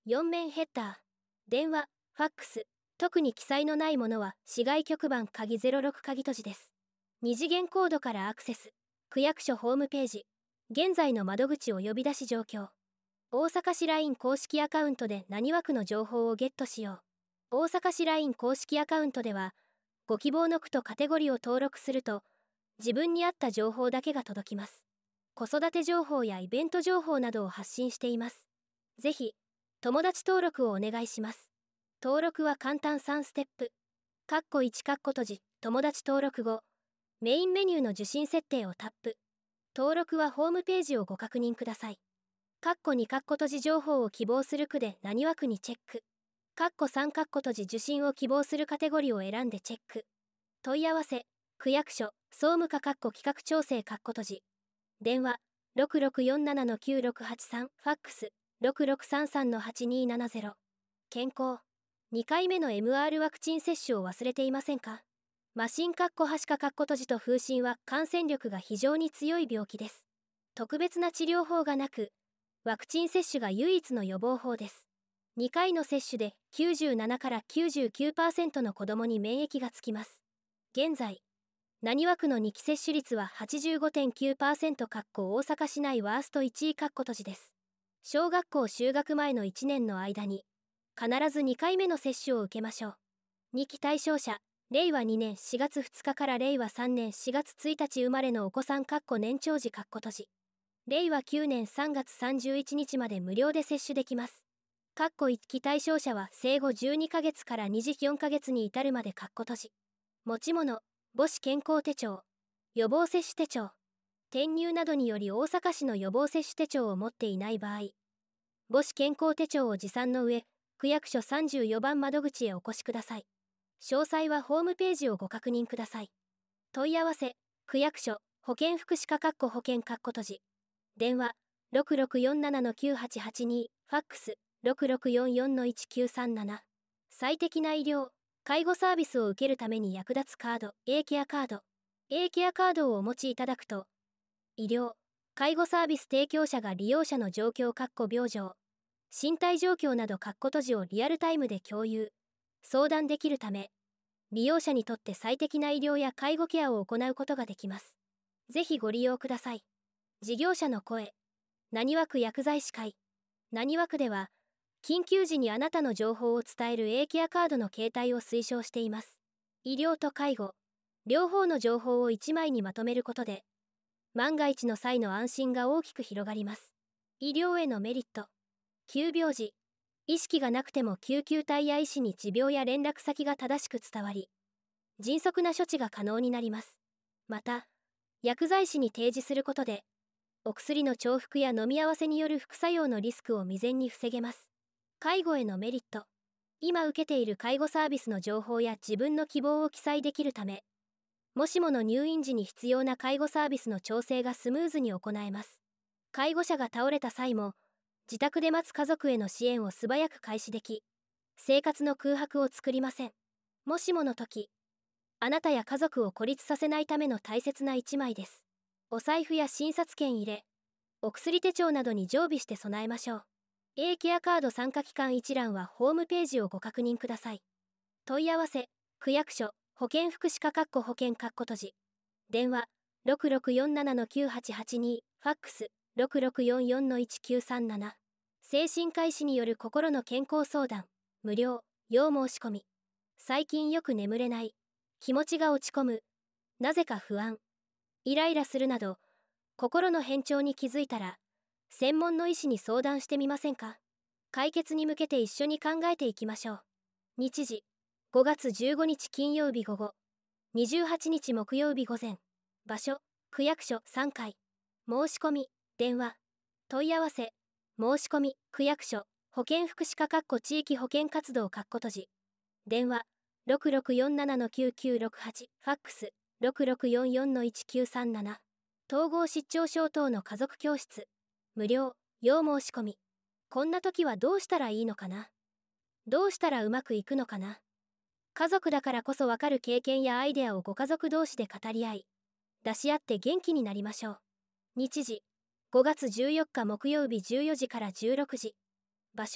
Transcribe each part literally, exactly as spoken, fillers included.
よん面ヘッダー、電話、ファックス、特に記載のないものは市外局番鍵ゼロろく鍵閉じです。二次元コードからアクセス、区役所ホームページ、現在の窓口を呼び出し状況。大阪市 ライン 公式アカウントで何枠の情報をゲットしよう。大阪市 ライン 公式アカウントでは、ご希望の区とカテゴリーを登録すると、自分に合った情報だけが届きます。子育て情報やイベント情報などを発信しています。ぜひ、友達登録をお願いします。登録は簡単さんステップ。カッコいちカッコ閉じ、友達登録後、メインメニューの受信設定をタップ。登録はホームページをご確認ください。カッコにカッコ閉じ情報を希望する区で何枠にチェック。カッコさんカッコ閉じ受信を希望するカテゴリーを選んでチェック。問い合わせ、区役所、総務課カッコ企画調整カッコ閉じ。電話、ろくろくよんななのきゅうろくはちさん、ファックス、ろくろくさんさんのはちにーななゼロ。健康。にかいめの エムアール ワクチン接種を忘れていませんか？麻疹カッコはしかカッコ閉じと風疹は感染力が非常に強い病気です。特別な治療法がなく、ワクチン接種が唯一の予防法です。にかいの接種できゅうじゅうななからきゅうじゅうきゅうパーセント の子供に免疫がつきます。現在、何枠のにき接種率は はちじゅうごてんきゅうパーセント 大阪市内ワーストいちいカッコ閉じです。小学校就学前のいちねんの間に、必ずにかいめの接種を受けましょう。にき対象者、れいわにねんしがつふつかかられいわさんねんしがつついたち生まれのお子さんカッコ年長児カッコ閉じ。れいわきゅうねんさんがつさんじゅういちにちまで無料で接種できます。カッコいっき対象者は生後じゅうにかげつからにじゅうよんかげつに至るまでカッコ閉じ。持ち物、母子健康手帳、予防接種手帳、転入などにより大阪市の予防接種手帳を持っていない場合、母子健康手帳を持参の上、区役所さんじゅうよばん窓口へお越しください。詳細はホームページをご確認ください。問い合わせ、区役所、保健福祉課カッコ保険カッコ閉じ。電話、ろくろくよんななのきゅうはちはちに、ファックス、ろくろくよんよんのいちきゅうさんなな。最適な医療、介護サービスを受けるために役立つカード、A ケアカード。A ケアカードをお持ちいただくと、医療、介護サービス提供者が利用者の状況カッコ病状、身体状況などカッコ閉じをリアルタイムで共有、相談できるため、利用者にとって最適な医療や介護ケアを行うことができます。ぜひご利用ください。事業者の声、何枠薬剤師会。何枠では、緊急時にあなたの情報を伝える A ケアカードの携帯を推奨しています。医療と介護、両方の情報をいちまいにまとめることで、万が一の際の安心が大きく広がります。医療へのメリット。急病時、意識がなくても救急隊や医師に持病や連絡先が正しく伝わり、迅速な処置が可能になります。また、薬剤師に提示することで、お薬の重複や飲み合わせによる副作用のリスクを未然に防げます。介護へのメリット。今受けている介護サービスの情報や自分の希望を記載できるため、もしもの入院時に必要な介護サービスの調整がスムーズに行えます。介護者が倒れた際も、自宅で待つ家族への支援を素早く開始でき、生活の空白を作りません。もしもの時、あなたや家族を孤立させないための大切な一枚です。お財布や診察券入れ、お薬手帳などに常備して備えましょう。A ケアカード参加期間一覧はホームページをご確認ください。問い合わせ、区役所、保健福祉課カッコ保険カッコ閉じ。電話、ろくろくよんななのきゅうはちはちに、ファックス、ろくろくよんよんのいちきゅうさんなな。精神科医師による心の健康相談、無料、要申し込み。最近よく眠れない、気持ちが落ち込む、なぜか不安、イライラするなど、心の変調に気づいたら、専門の医師に相談してみませんか？解決に向けて一緒に考えていきましょう。日時、ごがつじゅうごにち金曜日午後、にじゅうはちにち木曜日午前。場所、区役所さんかい。申し込み、電話、問い合わせ、申し込み、区役所、保健福祉課カッコ地域保健活動カッコ閉じ。電話、ろくろくよんななのきゅうきゅうろくはち、ファックス、ろくろくよんよんのいちきゅうさんなな。統合失調症等の家族教室、無料、要申し込み。こんな時はどうしたらいいのかな？どうしたらうまくいくのかな？家族だからこそわかる経験やアイデアをご家族同士で語り合い、出し合って元気になりましょう。日時、ごがつじゅうよっか木曜日じゅうよじからじゅうろくじ。場所、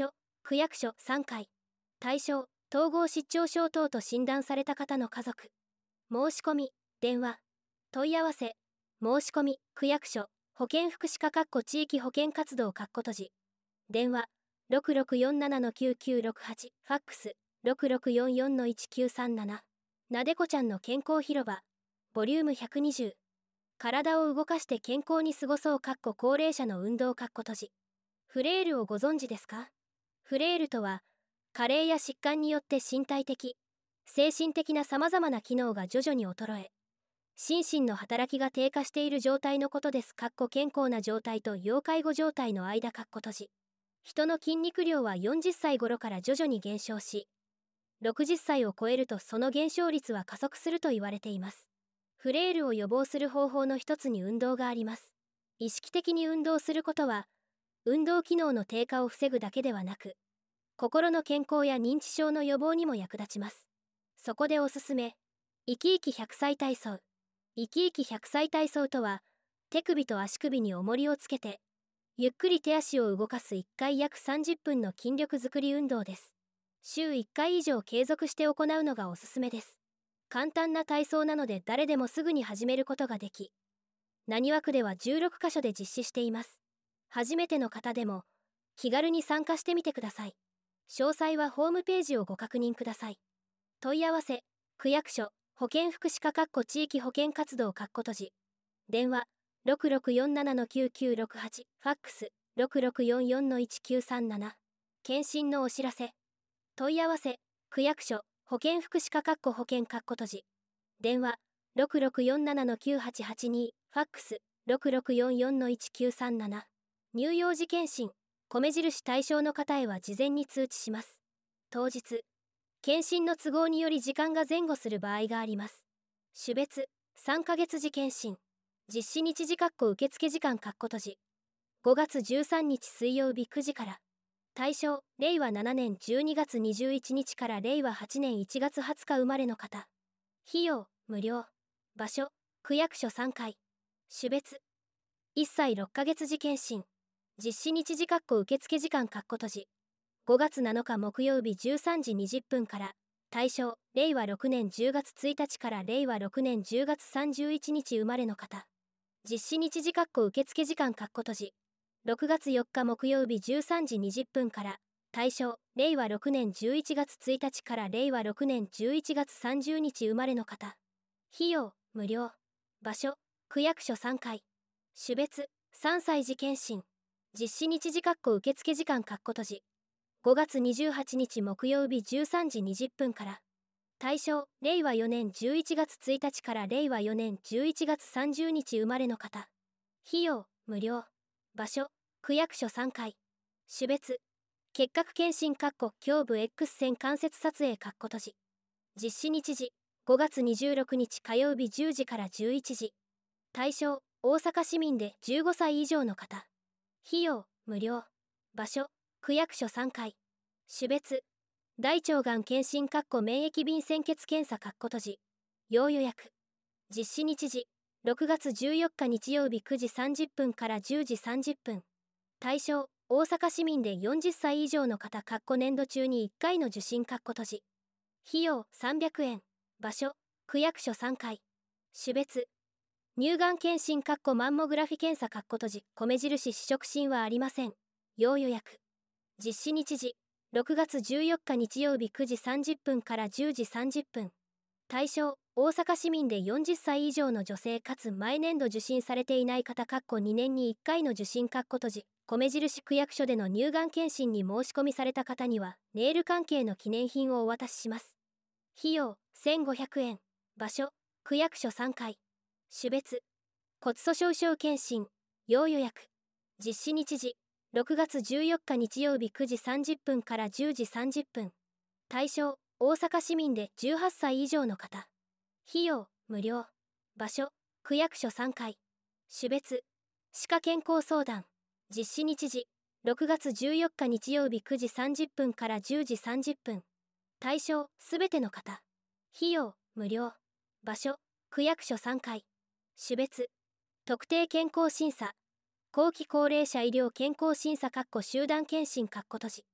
区役所さんかい。対象、統合失調症等と診断された方の家族。申し込み、電話。問い合わせ、申し込み、区役所、保健福祉課かっこ地域保健活動かっこ閉じ。電話、ろくろくよんななのきゅうきゅうろくはち、ファックス、ろくろくよんよんのいちきゅうさんなな。なでこちゃんの健康広場、ボリュームひゃくにじゅう。体を動かして健康に過ごそうかっこ高齢者の運動かっこ閉じ。フレイルをご存知ですか？フレイルとは、加齢や疾患によって身体的、精神的な様々な機能が徐々に衰え、心身の働きが低下している状態のことです。かっこ健康な状態と要介護状態の間かっこ閉じ。人の筋肉量はよんじゅっさい頃から徐々に減少し、ろくじゅっさいを超えるとその減少率は加速すると言われています。フレイルを予防する方法の一つに運動があります。意識的に運動することは、運動機能の低下を防ぐだけではなく、心の健康や認知症の予防にも役立ちます。そこでおすすめ、生き生きひゃくさい体操。生き生きひゃくさい体操とは、手首と足首に重りをつけて、ゆっくり手足を動かすいっかい約さんじゅっぷんの筋力づくり運動です。週いっかい以上継続して行うのがおすすめです。簡単な体操なので誰でもすぐに始めることができ、浪速区ではじゅうろくかしょで実施しています。初めての方でも、気軽に参加してみてください。詳細はホームページをご確認ください。問い合わせ、区役所、保健福祉課かっこ地域保健活動かっこ閉じ。電話、ろくろくよんななのきゅうきゅうろくはち、ファックス、ろくろくよんよんのいちきゅうさんなな。検診のお知らせ。問い合わせ、区役所、保健福祉課かっこ保健かっこ閉じ。電話、ろくろくよんななのきゅうはちはちに、ファックス、ろくろくよんよんのいちきゅうさんなな。乳幼児検診、米印対象の方へは事前に通知します。当日、検診の都合により時間が前後する場合があります。種別、さんかげつ時検診。実施日時かっこ受付時間かっこ閉じ。ごがつじゅうさんにち水曜日くじから。対象、れいわななねんじゅうにがつにじゅういちにちかられいわはちねんいちがつはつか生まれの方。費用、無料。場所、区役所さんかい。種別、いっさいろっかげつ時検診。実施日時かっこ受付時間かっこ閉じ。ごがつなのか木曜日じゅうさんじにじゅっぷんから。対象、れいわろくねんじゅうがつついたちかられいわろくねんじゅうがつさんじゅういちにち生まれの方。実施日時かっこ受付時間かっこ閉じ。ろくがつよっか木曜日じゅうさんじにじゅっぷんから。対象、れいわろくねんじゅういちがつついたちかられいわろくねんじゅういちがつさんじゅうにち生まれの方。費用、無料。場所、区役所さんかい。種別、さんさい時検診。実施日時かっこ受付時間かっこ閉じ。ごがつにじゅうはちにち木曜日じゅうさんじにじゅっぷんから。対象、れいわよねんじゅういちがつついたちかられいわよねんじゅういちがつさんじゅうにち生まれの方。費用、無料。場所、区役所さんかい。種別、結核検診かっこ胸部 X 線関節撮影かっこ閉じ。実施日時、ごがつにじゅうろくにち火曜日じゅうじからじゅういちじ。対象、大阪市民でじゅうごさい以上の方。費用、無料。場所、区役所さんかい。種別、大腸がん検診かっこ免疫便潜血検査かっこ閉じ。要予約。実施日時、ろくがつじゅうよっか日曜日くじさんじゅっぷんからじゅうじさんじゅっぷん。対象、大阪市民でよんじゅっさい以上の方かっこ年度中にいっかいの受診かっこ閉じ。費用さんびゃくえん。場所、区役所さんかい。種別、乳がん検診かっこマンモグラフィ検査かっこ閉じ。米印試食診はありません。要予約。実施日時、ろくがつじゅうよっか日曜日くじさんじゅっぷんからじゅうじさんじゅっぷん。対象、大阪市民でよんじゅっさい以上の女性かつ毎年度受診されていない方かっこにねんにいっかいの受診かっこ閉じ。米印区役所での乳がん検診に申し込みされた方にはネイル関係の記念品をお渡しします。費用せんごひゃくえん。場所、区役所さんかい。種別、骨粗鬆症検診。要予約。実施日時、ろくがつじゅうよっか日曜日くじさんじゅっぷんからじゅうじさんじゅっぷん。対象、大阪市民でじゅうはっさい以上の方。費用、無料。場所、区役所さんかい。種別、歯科健康相談。実施日時、ろくがつじゅうよっか日曜日くじさんじゅっぷんからじゅうじさんじゅっぷん。対象、すべての方。費用、無料。場所、区役所さんかい。種別、特定健康審査。後期高齢者医療健康審査かっこ集団検診かっこ閉じ。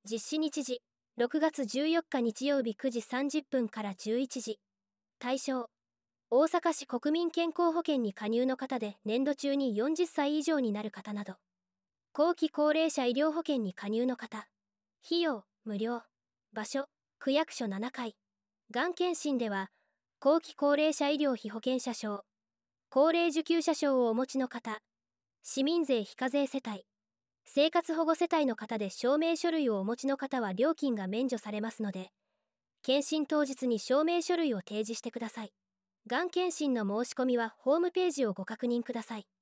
実施日時ろくがつじゅうよっか日曜日くじさんじゅっぷんからじゅういちじ。対象大阪市国民健康保険に加入の方で年度中によんじゅっさい以上になる方など。後期高齢者医療保険に加入の方。費用無料。場所区役所ななかい。がん検診では後期高齢者医療費保険者証、高齢受給者証をお持ちの方、市民税非課税世帯、生活保護世帯の方で証明書類をお持ちの方は料金が免除されますので、検診当日に証明書類を提示してください。がん検診の申し込みはホームページをご確認ください。